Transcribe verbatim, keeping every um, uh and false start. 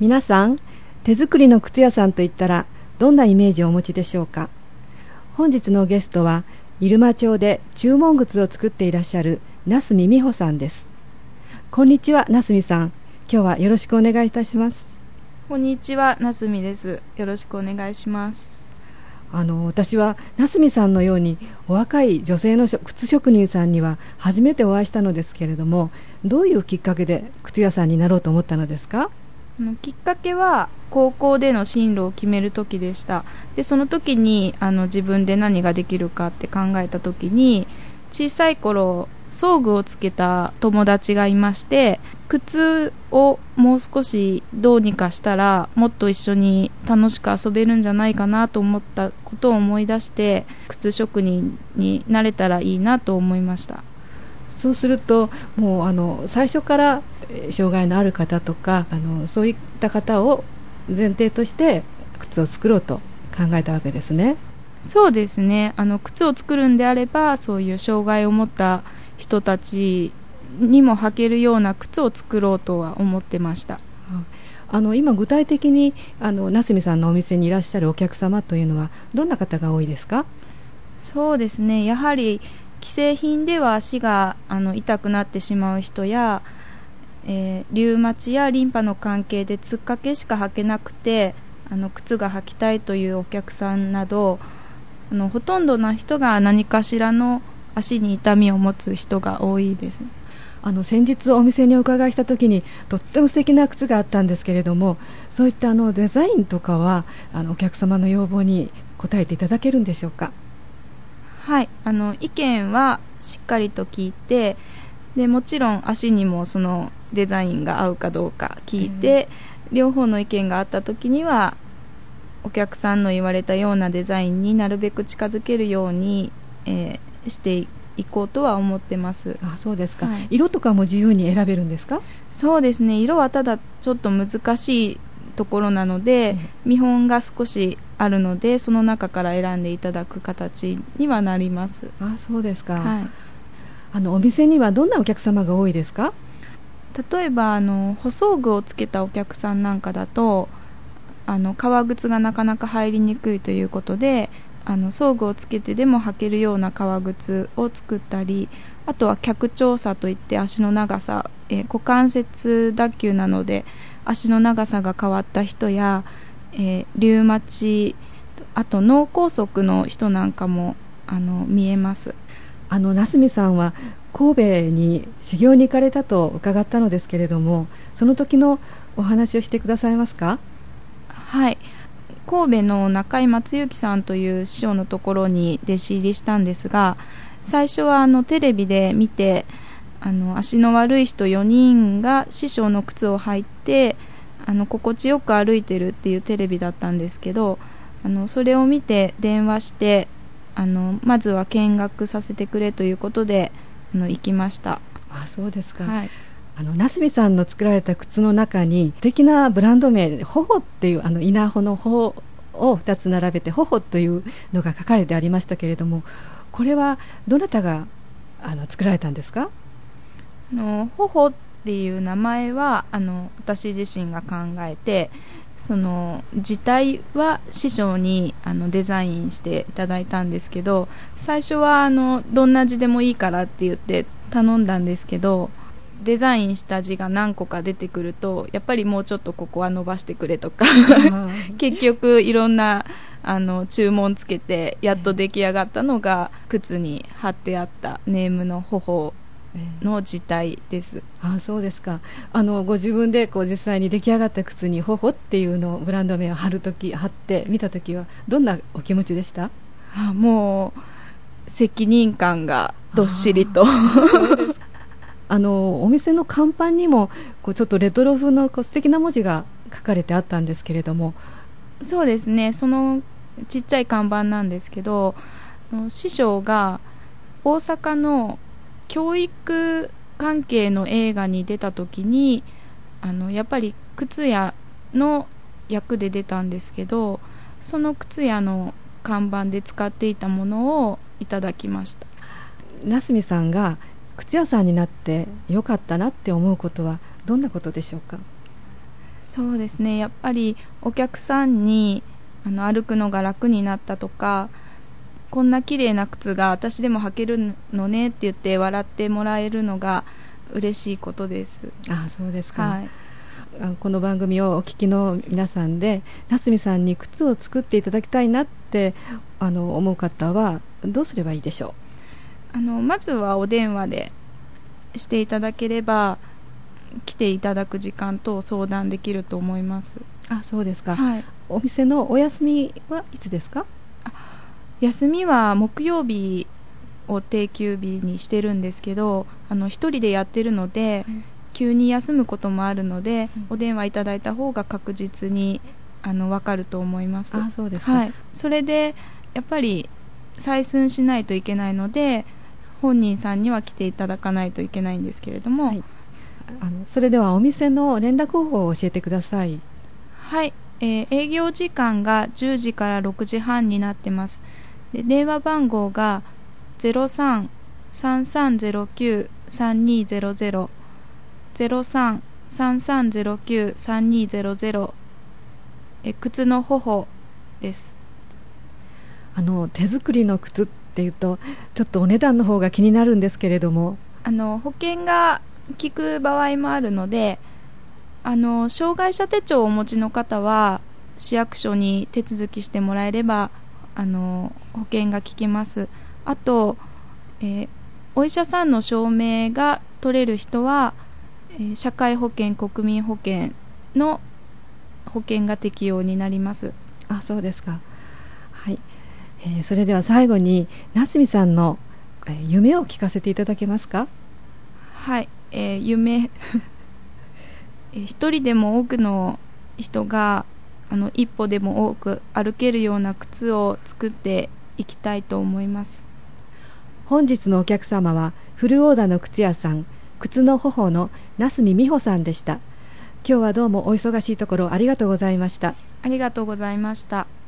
皆さん、手作りの靴屋さんといったらどんなイメージをお持ちでしょうか。本日のゲストは入間町で注文靴を作っていらっしゃる那須美美穂さんです。こんにちは、那須美さん。今日はよろしくお願いいたします。 こんにちは、那須美です。よろしくお願いします。 あの私は那須美さんのようにお若い女性の靴職人さんには初めてお会いしたのですけれども、どういうきっかけで靴屋さんになろうと思ったのですか。 きっかけは高校での進路を決める時でした。でその時にあの自分で何ができるかって考えた時に、小さい頃装具をつけた友達がいまして、靴をもう少しどうにかしたらもっと一緒に楽しく遊べるんじゃないかなと思ったことを思い出して、靴職人になれたらいいなと思いました。 そうするともうあの最初から障害のある方とかあのそういった方を前提として靴を作ろうと考えたわけですね。 そうですね。あの靴を作るんであれば、そういう障害を持った人たちにも履けるような靴を作ろうとは思ってました。 あの今具体的にあの那須美さんのお店にいらっしゃるお客様というのはどんな方が多いですか。 そうですね。やはり既製品では足があの痛くなってしまう人や、えー、リウマチやリンパの関係でつっかけしか履けなくて、あの靴が履きたいというお客さんなど、あのほとんどの人が何かしらの足に痛みを持つ人が多いです。 あの先日お店にお伺いした時にとっても素敵な靴があったんですけれども、そういったあのデザインとかはあのお客様の要望に応えていただけるんでしょうか。 はい、あの意見はしっかりと聞いて、でもちろん足にもそのデザインが合うかどうか聞いて、うん、両方の意見があった時にはお客さんの言われたようなデザインになるべく近づけるように、えー、していこうとは思ってます。 あ、そうですか、 はい、 色とかも自由に選べるんですか。 そうですね。色はただちょっと難しいところなので、うん、見本が少しあるのでその中から選んでいただく形にはなります。 あ、そうですか、 はい、 あのお店にはどんなお客様が多いですか。 例えばあの補装具をつけたお客さんなんかだと、あの革靴がなかなか入りにくいということで、あの装具をつけてでも履けるような革靴を作ったり、あとは脚長差といって足の長さ、えー、股関節脱臼なので足の長さが変わった人や、えー、リウマチ、あと脳梗塞の人なんかもあの見えます。 あの那須美さんは神戸に修行に行かれたと伺ったのですけれども、その時のお話をしてくださいますか。 はい、神戸の中井松幸さんという師匠のところに弟子入りしたんですが、最初はあのテレビで見て、あの足の悪い人よにんが師匠の靴を履いてあの心地よく歩いてるっていうテレビだったんですけど、あのそれを見て電話して、あのまずは見学させてくれということであの行きました。 あ、そうですか、 はい、 あの那須美さんの作られた靴の中に素敵なブランド名、ホホっていうあの稲穂の穂をふたつ並べてホホというのが書かれてありましたけれども、これはどなたがあの作られたんですか。 あのホホっていう名前はあの私自身が考えて、その字体は師匠にあのデザインしていただいたんですけど、最初はあのどんな字でもいいからって言って頼んだんですけど、デザインした字が何個か出てくるとやっぱりもうちょっとここは伸ばしてくれとか結局いろんなあの注文つけてやっと出来上がったのが靴に貼ってあったネームの頬の字体です。 あ、そうですか。あのご自分でこう実際に出来上がった靴に頬っていうのをブランド名を貼るとき貼って見たときはどんなお気持ちでした。 あ、もう責任感がどっしりと。 そうですか。あのお店の看板にもこうちょっとレトロ風のこう素敵な文字が書かれてあったんですけれども。 そうですね、そのちっちゃい看板なんですけど、師匠が大阪の教育関係の映画に出た時にあのやっぱり靴屋の役で出たんですけど、その靴屋の看板で使っていたものをいただきました。 那須美さんが靴屋さんになってよかったなって思うことはどんなことでしょうか。 そうですね、やっぱりお客さんにあの歩くのが楽になったとか、こんな綺麗な靴が私でも履けるのねって言って笑ってもらえるのが嬉しいことです。 あ、そうですか。 はい、 この番組をお聞きの皆さんで、夏美さんに靴を作っていただきたいなってあの思う方はどうすればいいでしょう？ あのまずはお電話でしていただければ、来ていただく時間と相談できると思います。 あ、そうですか。 はい、 お店のお休みはいつですか？ あ、休みは木曜日を定休日にしてるんですけど、あの一人でやってるので、うん、急に休むこともあるので、うん、お電話いただいた方が確実にあの分かると思います。 あ、そうですか。 はい、それでやっぱり採寸しないといけないので、本人さんには来ていただかないといけないんですけれども、はい、 あのそれではお店の連絡方法を教えてください。 はい、えー、営業時間がじゅうじからろくじはんになってます。で、電話番号が ゼロさん さんさんゼロきゅう さんにゼロゼロ ゼロさん さんさんゼロきゅう さんにゼロゼロ、え靴の頬です。 あの手作りの靴っていうとちょっとお値段の方が気になるんですけれども、 あの保険が効く場合もあるので、あの障害者手帳をお持ちの方は市役所に手続きしてもらえればあの保険が効きます。あと、えー、お医者さんの証明が取れる人は、えー、社会保険、国民保険の保険が適用になります。 あ、そうですか。はい、えー、それでは最後に夏美さんの、えー、夢を聞かせていただけますか？ はい、えー、夢一人でも多くの人があの一歩でも多く歩けるような靴を作っていきたいと思います。 本日のお客様はフルオーダーの靴屋さん、靴の頬の夏美美穂さんでした。今日はどうもお忙しいところありがとうございました。 ありがとうございました。